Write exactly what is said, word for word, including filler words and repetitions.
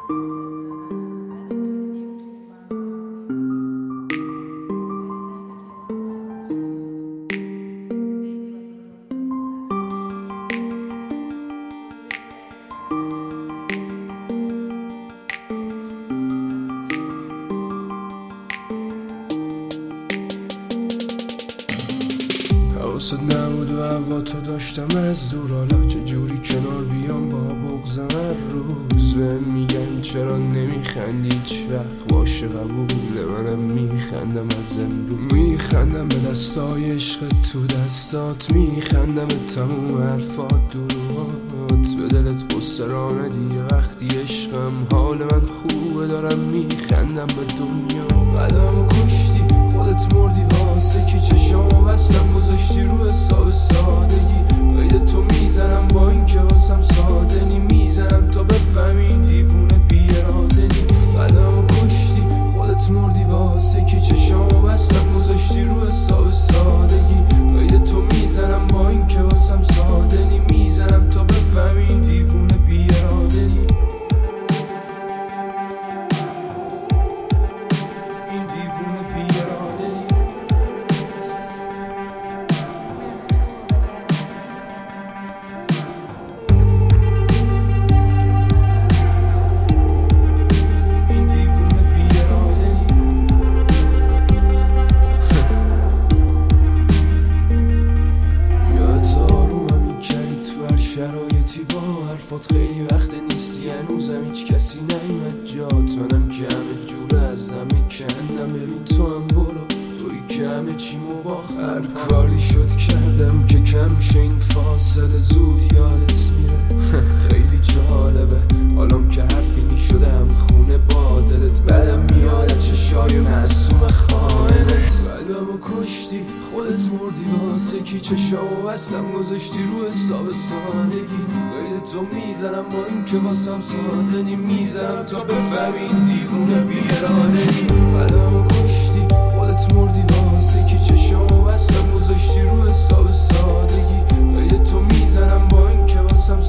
حواست نبود و هوا تو داشتم از دور، حالا چجوری کنار بیام با بغضم هر روز. بهم میگن چرا نمیخندی هیچ وقت، باشه قبوله منم میخندم از امرو. میخندم به دستای عشق تو دستات، میخندم به تموم حرفات دروهات. به دلت قصه را ندی وقتی عشقم، حال من خوبه دارم میخندم به دنیا. قدمو کشتی خودت مردی واسه کی، چشامو بستم گذاشتی رو حساب سادگی. قید تو میزنم با این که واسم ساده نی، میزنم تا بفهمی دیوونه بی اراده نی. قدمو کشتی خودت مردی واسه کی، چشامو بستم گذاشتی رو حساب سادگی. قید تو میزنم با این که واسم ساده نی، میزنم تا بفهمی دیوونه بی اراده نی. این دیوونه بی اراده نی. شرایطی با حرفات خیلی وقت نیستی، هنوزم هیچ کسی نیمد جات. منم که همه جوره از همه کندم، ببین تو هم برو توی که همه چیمو باختم. هر کاری شد کردم که کم شه این فاصله، زود یادت میره. خیلی جالبه حالم که حرفی نیشدم خونه با دلت، بدم میاد چشای معصوم خائنت. قلبمو کشتی خودت مردی واسه کی، چشامو بستم گذاشتی رو حساب سادگی. قید تو میزنم با این که واسم ساده نی، میزنم تا بفهمی این دیوونه بی اراده نی. قلبمو کشتی خودت مردی واسه کی، چشامو بستم گذاشتی رو حساب سادگی. قید تو میزنم با این که واسم